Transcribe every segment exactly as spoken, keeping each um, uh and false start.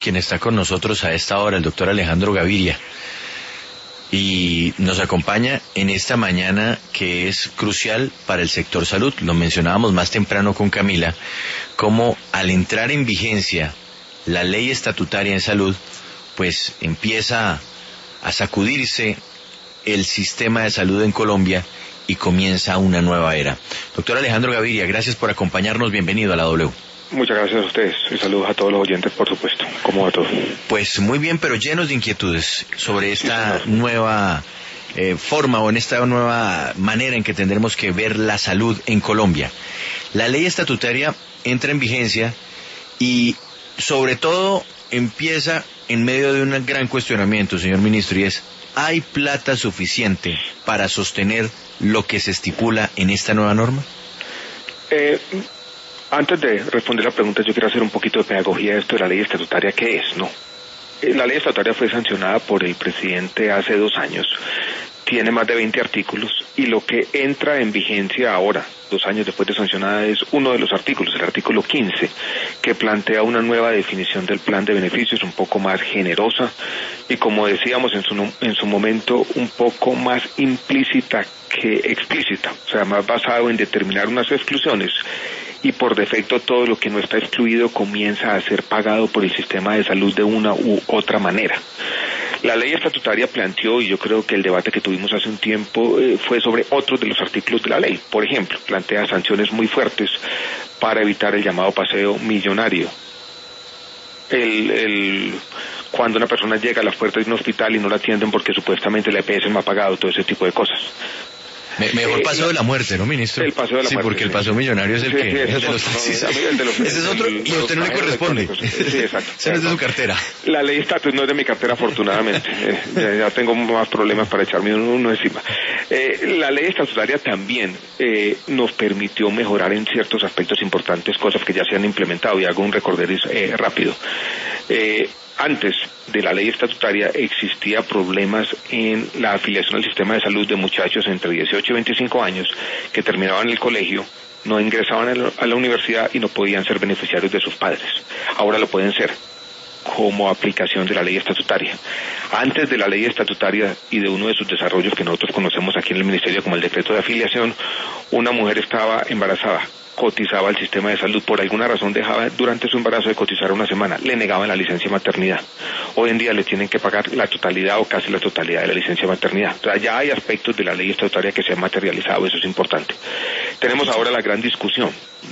quien está con nosotros a esta hora, el doctor Alejandro Gaviria, y nos acompaña en esta mañana que es crucial para el sector salud. Lo mencionábamos más temprano con Camila, como al entrar en vigencia la ley estatutaria en salud, pues empieza a sacudirse el sistema de salud en Colombia y comienza una nueva era. Doctor Alejandro Gaviria, gracias por acompañarnos, bienvenido a la W. Muchas gracias a ustedes y saludos a todos los oyentes, por supuesto. ¿Cómo va todo? Pues muy bien, pero llenos de inquietudes sobre esta sí, nueva eh, forma o en esta nueva manera en que tendremos que ver la salud en Colombia. La ley estatutaria entra en vigencia y sobre todo empieza en medio de un gran cuestionamiento, señor ministro, y es: ¿hay plata suficiente para sostener lo que se estipula en esta nueva norma? Eh... Antes de responder la pregunta, yo quiero hacer un poquito de pedagogía de esto de la ley estatutaria. ¿Qué es? No. La ley estatutaria fue sancionada por el presidente hace dos años. Tiene más de veinte artículos y lo que entra en vigencia ahora, dos años después de sancionada, es uno de los artículos, el artículo quince, que plantea una nueva definición del plan de beneficios un poco más generosa y, como decíamos en su, en su momento, un poco más implícita que explícita, o sea, más basado en determinar unas exclusiones. Y por defecto todo lo que no está excluido comienza a ser pagado por el sistema de salud de una u otra manera. La ley estatutaria planteó, y yo creo que el debate que tuvimos hace un tiempo eh, fue sobre otros de los artículos de la ley. Por ejemplo, plantea sanciones muy fuertes para evitar el llamado paseo millonario. El, el, cuando una persona llega a las puertas de un hospital y no la atienden porque supuestamente la E P S no ha pagado, todo ese tipo de cosas. Me, mejor paseo eh, de la muerte, ¿no, ministro? El paseo de la sí, muerte. porque sí, el paseo millonario es el sí, que... Sí, es de de los, no, sí, el de los, ese es otro y a usted no le corresponde. Sí, exacto. Ese no es de su cartera. La ley estatus no es de mi cartera, afortunadamente. eh, ya, ya tengo más problemas para echarme uno, uno encima. Eh, la ley estatutaria también eh, nos permitió mejorar en ciertos aspectos importantes, cosas que ya se han implementado, y hago un recorderis eh, rápido. Eh, Antes de la ley estatutaria existía problemas en la afiliación al sistema de salud de muchachos entre dieciocho y veinticinco años que terminaban el colegio, no ingresaban a la universidad y no podían ser beneficiarios de sus padres. Ahora lo pueden ser como aplicación de la ley estatutaria. Antes de la ley estatutaria y de uno de sus desarrollos que nosotros conocemos aquí en el Ministerio como el decreto de afiliación, una mujer estaba embarazada, cotizaba al sistema de salud, por alguna razón dejaba durante su embarazo de cotizar una semana, le negaban la licencia de maternidad. Hoy en día le tienen que pagar la totalidad o casi la totalidad de la licencia de maternidad. O sea, ya hay aspectos de la ley estatutaria que se han materializado, eso es importante. Tenemos ahora la gran discusión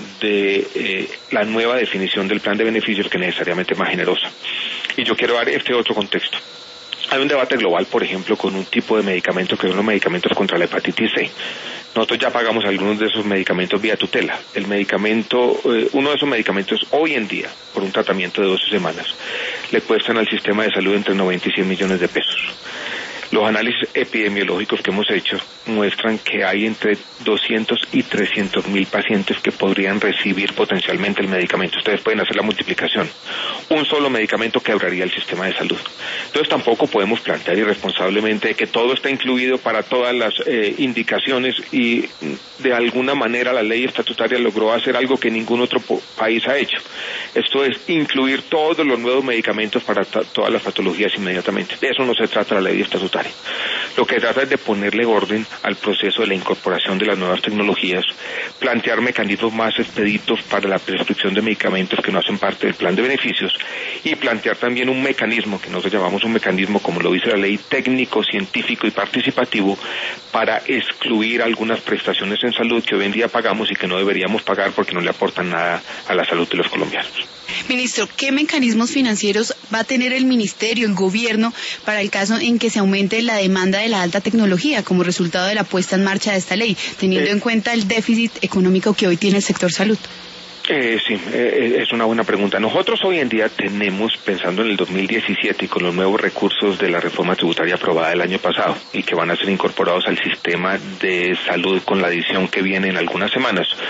de eh, la nueva definición del plan de beneficios, que necesariamente es más generosa. Y yo quiero dar este otro contexto. Hay un debate global, por ejemplo, con un tipo de medicamentos que son los medicamentos contra la hepatitis C. Nosotros ya pagamos algunos de esos medicamentos vía tutela. El medicamento, eh, uno de esos medicamentos hoy en día, por un tratamiento de doce semanas, le cuestan al sistema de salud entre noventa y cien millones de pesos. Los análisis epidemiológicos que hemos hecho muestran que hay entre doscientos y trescientos mil pacientes que podrían recibir potencialmente el medicamento. Ustedes pueden hacer la multiplicación. Un solo medicamento quebraría el sistema de salud. Entonces tampoco podemos plantear irresponsablemente que todo está incluido para todas las eh, indicaciones y de alguna manera la ley estatutaria logró hacer algo que ningún otro país ha hecho. Esto es incluir todos los nuevos medicamentos para todas las patologías inmediatamente. De eso no se trata la ley estatutaria. Lo que trata es de ponerle orden al proceso de la incorporación de las nuevas tecnologías, plantear mecanismos más expeditos para la prescripción de medicamentos que no hacen parte del plan de beneficios y plantear también un mecanismo, que nosotros llamamos un mecanismo, como lo dice la ley, técnico, científico y participativo, para excluir algunas prestaciones en salud que hoy en día pagamos y que no deberíamos pagar porque no le aportan nada a la salud de los colombianos. Ministro, ¿qué mecanismos financieros va a tener el Ministerio, el Gobierno, para el caso en que se aumente la demanda de la alta tecnología como resultado de la puesta en marcha de esta ley, teniendo eh, en cuenta el déficit económico que hoy tiene el sector salud? Eh, sí, eh, es una buena pregunta. Nosotros hoy en día tenemos, pensando en el dos mil diecisiete y con los nuevos recursos de la reforma tributaria aprobada el año pasado y que van a ser incorporados al sistema de salud con la adición que viene en algunas semanas,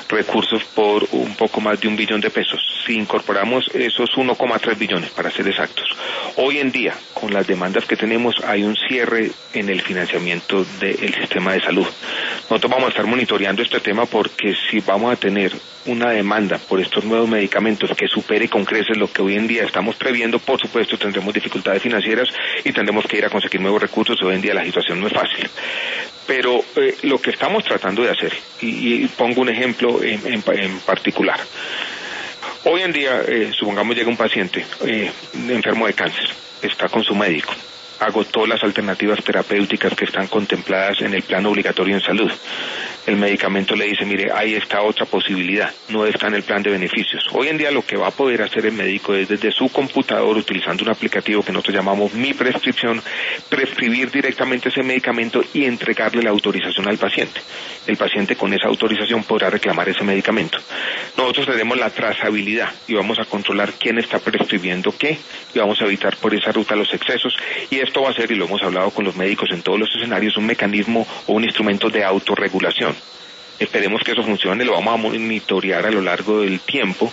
recursos por un poco más de un billón de pesos. Si incorporamos esos uno coma tres billones, para ser exactos, hoy en día, con las demandas que tenemos, hay un cierre en el financiamiento del sistema de salud. Nosotros vamos a estar monitoreando este tema porque si vamos a tener una demanda por estos nuevos medicamentos que supere con creces lo que hoy en día estamos previendo, por supuesto tendremos dificultades financieras y tendremos que ir a conseguir nuevos recursos. Hoy en día la situación no es fácil. Pero eh, lo que estamos tratando de hacer, y, y pongo un ejemplo en, en, en particular. Hoy en día, eh, supongamos llega un paciente eh, enfermo de cáncer, está con su médico, agotó las alternativas terapéuticas que están contempladas en el plan obligatorio en salud. El medicamento le dice, mire, ahí está otra posibilidad, no está en el plan de beneficios. Hoy en día lo que va a poder hacer el médico es desde su computador, utilizando un aplicativo que nosotros llamamos Mi Prescripción, prescribir directamente ese medicamento y entregarle la autorización al paciente. El paciente con esa autorización podrá reclamar ese medicamento. Nosotros tenemos la trazabilidad y vamos a controlar quién está prescribiendo qué y vamos a evitar por esa ruta los excesos, y esto va a ser, y lo hemos hablado con los médicos en todos los escenarios, un mecanismo o un instrumento de autorregulación. Esperemos que eso funcione, lo vamos a monitorear a lo largo del tiempo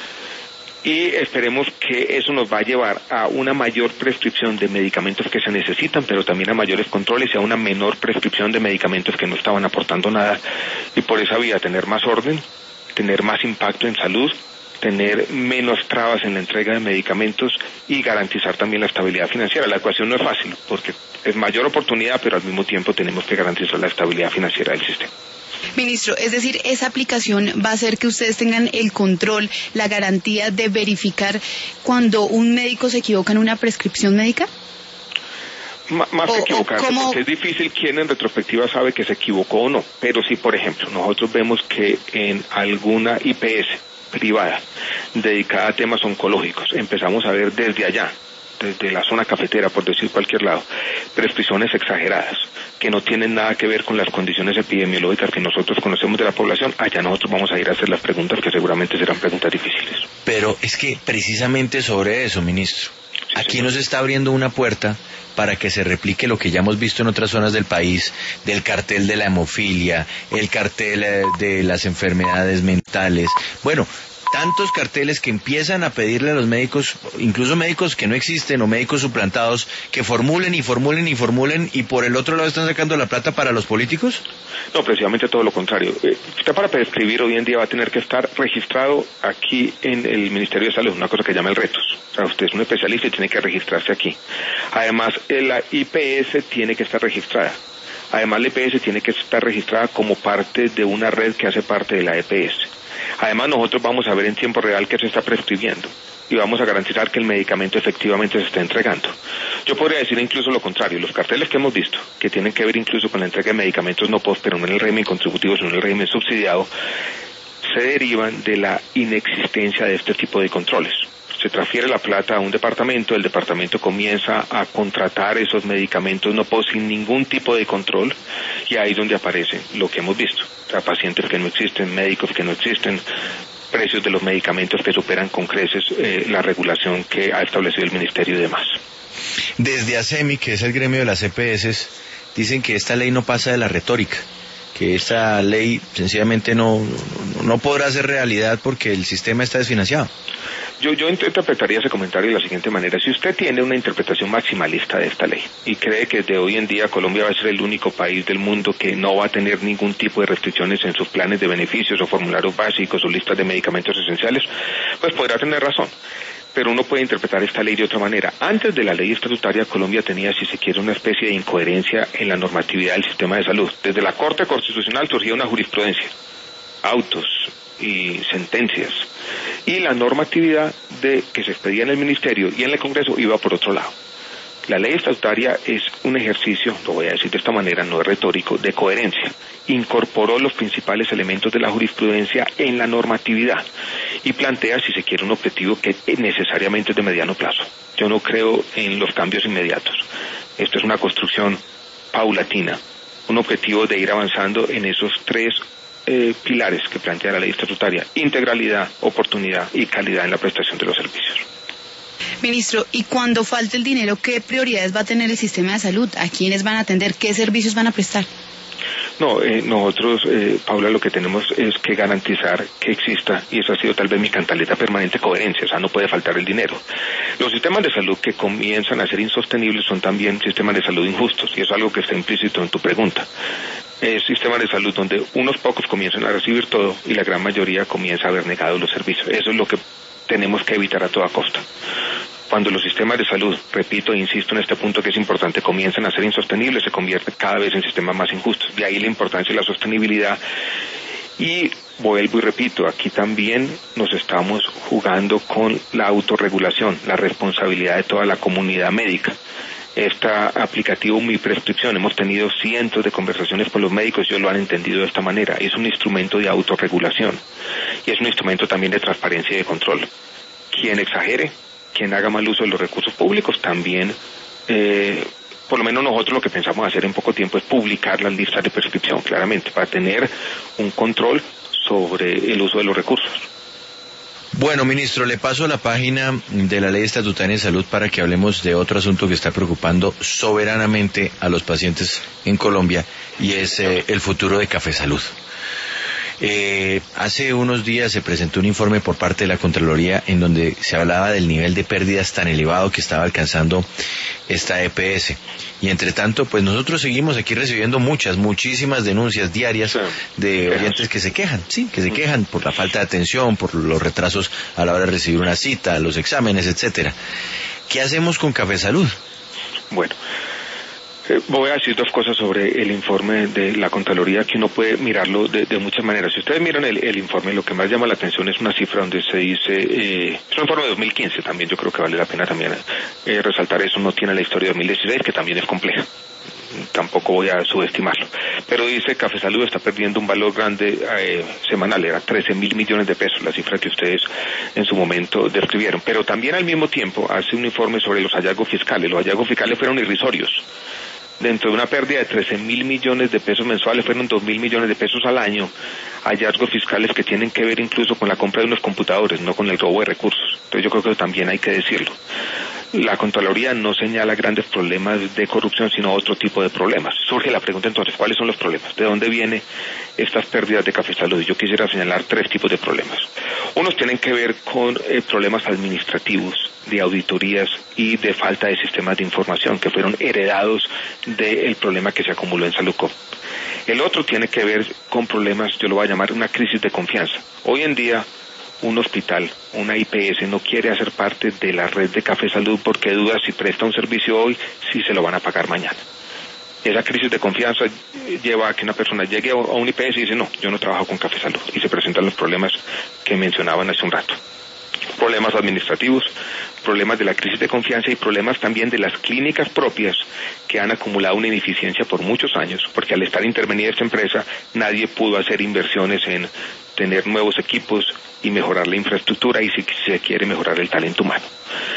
y esperemos que eso nos va a llevar a una mayor prescripción de medicamentos que se necesitan, pero también a mayores controles y a una menor prescripción de medicamentos que no estaban aportando nada, y por esa vía tener más orden, tener más impacto en salud, tener menos trabas en la entrega de medicamentos y garantizar también la estabilidad financiera. La ecuación no es fácil porque es mayor oportunidad, pero al mismo tiempo tenemos que garantizar la estabilidad financiera del sistema. Ministro, es decir, esa aplicación va a hacer que ustedes tengan el control, la garantía de verificar cuando un médico se equivoca en una prescripción médica. M- más o, que equivocarse, como... porque es difícil quién en retrospectiva sabe que se equivocó o no. Pero si, por ejemplo, nosotros vemos que en alguna I P S privada dedicada a temas oncológicos empezamos a ver desde allá, desde la zona cafetera, por decir cualquier lado, prescripciones exageradas que no tienen nada que ver con las condiciones epidemiológicas que nosotros conocemos de la población, allá nosotros vamos a ir a hacer las preguntas que seguramente serán preguntas difíciles. Pero es que precisamente sobre eso, ministro, sí, aquí señor. Nos está abriendo una puerta para que se replique lo que ya hemos visto en otras zonas del país, del cartel de la hemofilia, el cartel de las enfermedades mentales. Bueno, tantos carteles que empiezan a pedirle a los médicos, incluso médicos que no existen o médicos suplantados, que formulen y formulen y formulen, y por el otro lado están sacando la plata para los políticos. No, precisamente todo lo contrario. Eh, usted para prescribir hoy en día va a tener que estar registrado aquí en el Ministerio de Salud, una cosa que llama el RETOS. O sea, usted es un especialista y tiene que registrarse aquí. Además, la I P S tiene que estar registrada. Además, la I P S tiene que estar registrada como parte de una red que hace parte de la E P S. Además, nosotros vamos a ver en tiempo real qué se está prescribiendo y vamos a garantizar que el medicamento efectivamente se está entregando. Yo podría decir incluso lo contrario, los carteles que hemos visto, que tienen que ver incluso con la entrega de medicamentos no post, pero no en el régimen contributivo, sino en el régimen subsidiado, se derivan de la inexistencia de este tipo de controles. Se transfiere la plata a un departamento, el departamento comienza a contratar esos medicamentos no post sin ningún tipo de control, y ahí es donde aparece lo que hemos visto. O sea, pacientes que no existen, médicos que no existen, precios de los medicamentos que superan con creces eh, la regulación que ha establecido el Ministerio y demás. Desde ASEMI, que es el gremio de las E P S, dicen que esta ley no pasa de la retórica, que esta ley sencillamente no, no, no podrá ser realidad porque el sistema está desfinanciado. Yo, yo interpretaría ese comentario de la siguiente manera. Si usted tiene una interpretación maximalista de esta ley y cree que de hoy en día Colombia va a ser el único país del mundo que no va a tener ningún tipo de restricciones en sus planes de beneficios o formularios básicos o listas de medicamentos esenciales, pues podrá tener razón. Pero uno puede interpretar esta ley de otra manera. Antes de la ley estatutaria, Colombia tenía, si se quiere, una especie de incoherencia en la normatividad del sistema de salud. Desde la Corte Constitucional surgía una jurisprudencia, autos y sentencias, y la normatividad de que se expedía en el Ministerio y en el Congreso iba por otro lado. La ley estatutaria es un ejercicio, lo voy a decir de esta manera, no es retórico, de coherencia. Incorporó los principales elementos de la jurisprudencia en la normatividad y plantea, si se quiere, un objetivo que necesariamente es de mediano plazo. Yo no creo en los cambios inmediatos. Esto es una construcción paulatina, un objetivo de ir avanzando en esos tres eh, pilares que plantea la ley estatutaria: integralidad, oportunidad y calidad en la prestación de los servicios. Ministro, y cuando falte el dinero, ¿qué prioridades va a tener el sistema de salud? ¿A quiénes van a atender? ¿Qué servicios van a prestar? No, eh, nosotros, eh, Paula, lo que tenemos es que garantizar que exista, y eso ha sido tal vez mi cantaleta permanente, coherencia, o sea, no puede faltar el dinero. Los sistemas de salud que comienzan a ser insostenibles son también sistemas de salud injustos, y eso es algo que está implícito en tu pregunta. Es sistemas de salud donde unos pocos comienzan a recibir todo y la gran mayoría comienza a haber negado los servicios. Eso es lo que tenemos que evitar a toda costa. Cuando los sistemas de salud, repito e insisto en este punto que es importante, comienzan a ser insostenibles, se convierten cada vez en sistemas más injustos. De ahí la importancia de la sostenibilidad. Y vuelvo y repito, aquí también nos estamos jugando con la autorregulación, la responsabilidad de toda la comunidad médica. Este aplicativo Mi Prescripción, hemos tenido cientos de conversaciones con los médicos, ellos lo han entendido de esta manera. Es un instrumento de autorregulación y es un instrumento también de transparencia y de control. Quien exagere, quien haga mal uso de los recursos públicos, también, eh, por lo menos nosotros lo que pensamos hacer en poco tiempo es publicar las listas de prescripción, claramente, para tener un control sobre el uso de los recursos. Bueno, ministro, le paso a la página de la Ley Estatutaria de Salud para que hablemos de otro asunto que está preocupando soberanamente a los pacientes en Colombia, y es eh, el futuro de Café Salud. Eh, hace unos días se presentó un informe por parte de la Contraloría en donde se hablaba del nivel de pérdidas tan elevado que estaba alcanzando esta E P S. Y entre tanto, pues nosotros seguimos aquí recibiendo muchas, muchísimas denuncias diarias de oyentes que se quejan, sí, que se quejan por la falta de atención, por los retrasos a la hora de recibir una cita, los exámenes, etcétera. ¿Qué hacemos con Café Salud? Bueno, Eh, voy a decir dos cosas sobre el informe de la Contraloría, que uno puede mirarlo de, de muchas maneras. Si ustedes miran el, el informe, lo que más llama la atención es una cifra donde se dice, eh, es un informe de dos mil quince también, yo creo que vale la pena también eh, resaltar eso, no tiene la historia de dos mil dieciséis, que también es compleja. Tampoco voy a subestimarlo. Pero dice Café Salud está perdiendo un valor grande eh, semanal, era trece mil millones de pesos, la cifra que ustedes en su momento describieron. Pero también al mismo tiempo hace un informe sobre los hallazgos fiscales. Los hallazgos fiscales fueron irrisorios. Dentro de una pérdida de trece mil millones de pesos mensuales, fueron dos mil millones de pesos al año, hallazgos fiscales que tienen que ver incluso con la compra de unos computadores, no con el robo de recursos. Entonces yo creo que también hay que decirlo. La Contraloría no señala grandes problemas de corrupción, sino otro tipo de problemas. Surge la pregunta entonces, ¿cuáles son los problemas? ¿De dónde vienen estas pérdidas de Café Salud? Yo quisiera señalar tres tipos de problemas. Unos tienen que ver con eh, problemas administrativos, de auditorías y de falta de sistemas de información que fueron heredados del problema que se acumuló en Salucop. El otro tiene que ver con problemas, yo lo voy a llamar una crisis de confianza. Hoy en día, un hospital, una I P S, no quiere hacer parte de la red de Café Salud porque duda si presta un servicio hoy, si se lo van a pagar mañana. Esa crisis de confianza lleva a que una persona llegue a un I P S y dice, no, yo no trabajo con Café Salud, y se presentan los problemas que mencionaban hace un rato. Problemas administrativos, problemas de la crisis de confianza y problemas también de las clínicas propias que han acumulado una ineficiencia por muchos años, porque al estar intervenida esta empresa nadie pudo hacer inversiones en tener nuevos equipos y mejorar la infraestructura y si se quiere mejorar el talento humano.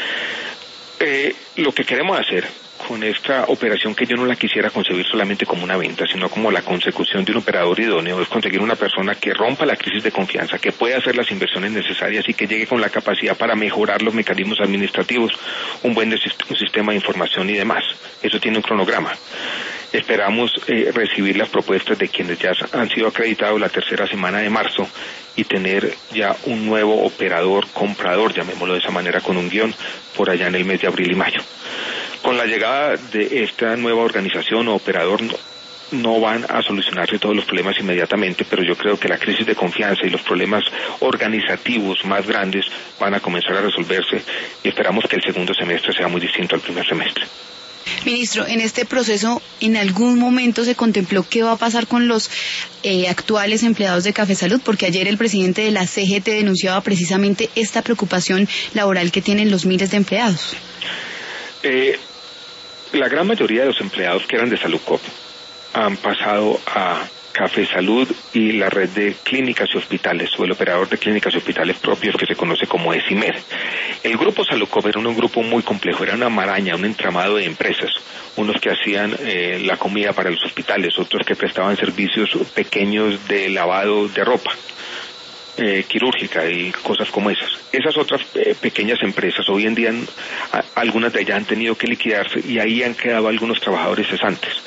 Eh, lo que queremos hacer con esta operación, que yo no la quisiera concebir solamente como una venta, sino como la consecución de un operador idóneo, es conseguir una persona que rompa la crisis de confianza, que pueda hacer las inversiones necesarias y que llegue con la capacidad para mejorar los mecanismos administrativos, un buen un sistema de información y demás. Eso tiene un cronograma. Esperamos eh, recibir las propuestas de quienes ya han sido acreditados la tercera semana de marzo y tener ya un nuevo operador, comprador, llamémoslo de esa manera, con un guión por allá en el mes de abril y mayo. Con la llegada de esta nueva organización o operador no, no van a solucionarse todos los problemas inmediatamente, pero yo creo que la crisis de confianza y los problemas organizativos más grandes van a comenzar a resolverse y esperamos que el segundo semestre sea muy distinto al primer semestre. Ministro, en este proceso, ¿en algún momento se contempló qué va a pasar con los eh, actuales empleados de Café Salud? Porque ayer el presidente de la C G T denunciaba precisamente esta preocupación laboral que tienen los miles de empleados. Eh, la gran mayoría de los empleados que eran de Salucop han pasado a Café Salud y la red de clínicas y hospitales, o el operador de clínicas y hospitales propios que se conoce como ESIMED. El grupo Salucop era un grupo muy complejo, era una maraña, un entramado de empresas, unos que hacían eh, la comida para los hospitales, otros que prestaban servicios pequeños de lavado de ropa eh, quirúrgica y cosas como esas. Esas otras eh, pequeñas empresas hoy en día, a, algunas de ellas han tenido que liquidarse y ahí han quedado algunos trabajadores cesantes.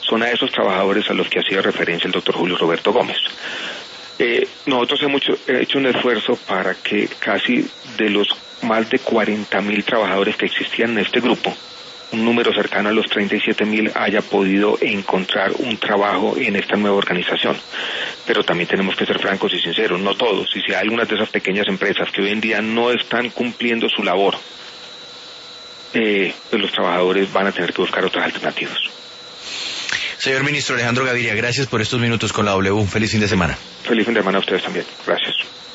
son a esos trabajadores a los que hacía referencia el doctor Julio Roberto Gómez. Eh, nosotros hemos hecho, hecho un esfuerzo para que casi de los más de cuarenta mil trabajadores que existían en este grupo, un número cercano a los treinta y siete mil haya podido encontrar un trabajo en esta nueva organización. Pero también tenemos que ser francos y sinceros, no todos, y si hay algunas de esas pequeñas empresas que hoy en día no están cumpliendo su labor, eh, pues los trabajadores van a tener que buscar otras alternativas. Señor Ministro Alejandro Gaviria, gracias por estos minutos con la W. Un feliz fin de semana. Feliz fin de semana a ustedes también. Gracias.